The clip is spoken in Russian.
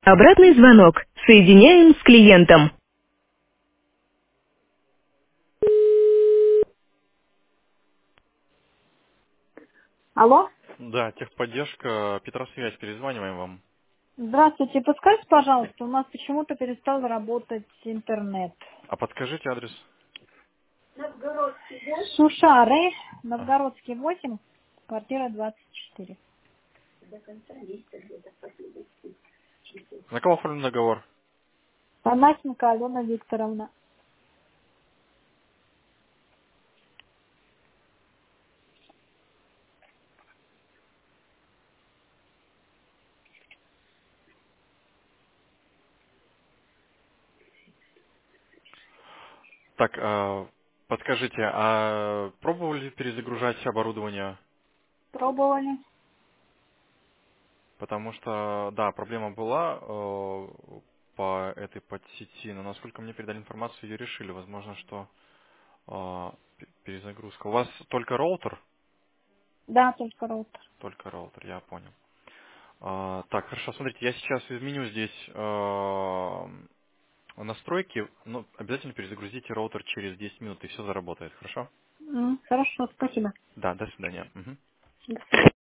Обратный звонок. Соединяем с клиентом. Алло, Да, техподдержка, Петросвязь, перезваниваем вам. здравствуйте. Подскажите, пожалуйста, у нас почему-то перестал работать интернет. А подскажите адрес. Сушары, А, Новгородский 8, квартира 24. На кого оформлен договор? Панасенко Алена Викторовна. Так, подскажите, а пробовали перезагружать оборудование? Пробовали. Потому что, да, проблема была по этой подсети, но насколько мне передали информацию, ее решили. Возможно, что перезагрузка. У вас только роутер? Да, только роутер. Только роутер, я понял. Так, хорошо, смотрите, я сейчас изменю здесь настройки, ну, обязательно перезагрузите роутер через 10 минут, и все заработает, хорошо? Хорошо, спасибо. Да, до свидания. Мгм. До свидания.